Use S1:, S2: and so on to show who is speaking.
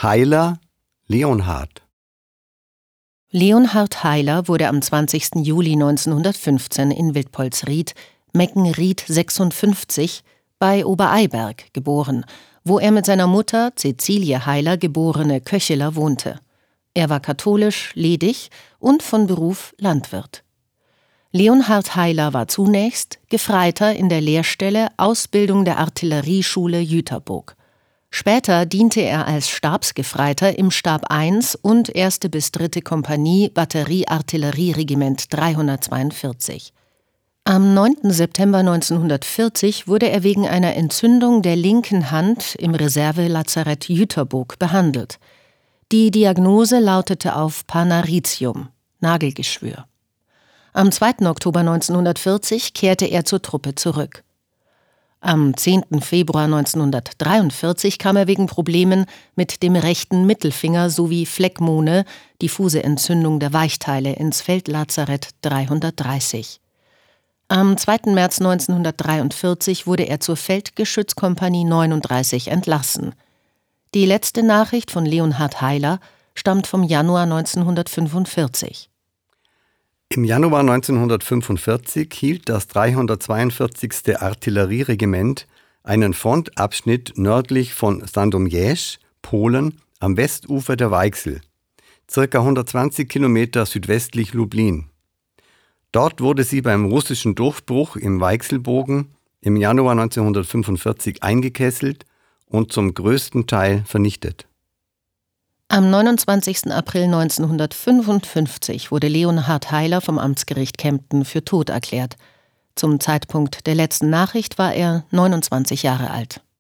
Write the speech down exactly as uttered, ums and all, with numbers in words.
S1: Heiler, Leonhard.
S2: Leonhard Heiler wurde am zwanzigsten Juli neunzehnhundertfünfzehn in Wildpolsried, Meckenried sechsundfünfzig, bei Obereiberg geboren, wo er mit seiner Mutter Cäcilie Heiler geborene Köcheler wohnte. Er war katholisch, ledig und von Beruf Landwirt. Leonhard Heiler war zunächst Gefreiter in der Lehrstelle Ausbildung der Artillerieschule Jüterbock. Später diente er als Stabsgefreiter im Stab eins und erste bis dritte Kompanie Batterie-Artillerieregiment dreihundertzweiundvierzig. Am neunten September neunzehnhundertvierzig wurde er wegen einer Entzündung der linken Hand im Reservelazarett Jüterbock behandelt. Die Diagnose lautete auf Panaritium, Nagelgeschwür. Am zweiten Oktober neunzehnhundertvierzig kehrte er zur Truppe zurück. Am zehnten Februar neunzehnhundertdreiundvierzig kam er wegen Problemen mit dem rechten Mittelfinger sowie Phlegmone, diffuse Entzündung der Weichteile, ins Feldlazarett dreihundertdreißig. Am zweiten März neunzehnhundertdreiundvierzig wurde er zur Feldgeschützkompanie neununddreißig entlassen. Die letzte Nachricht von Leonhard Heiler stammt vom Januar neunzehnhundertfünfundvierzig.
S1: Im Januar neunzehnhundertfünfundvierzig hielt das dreihundertzweiundvierzigste Artillerieregiment einen Frontabschnitt nördlich von Sandomierz, Polen, am Westufer der Weichsel, ca. hundertzwanzig Kilometer südwestlich Lublin. Dort wurde sie beim russischen Durchbruch im Weichselbogen im Januar neunzehnhundertfünfundvierzig eingekesselt und zum größten Teil vernichtet.
S2: Am neunundzwanzigsten April neunzehnhundertfünfundfünfzig wurde Leonhard Heiler vom Amtsgericht Kempten für tot erklärt. Zum Zeitpunkt der letzten Nachricht war er neunundzwanzig Jahre alt.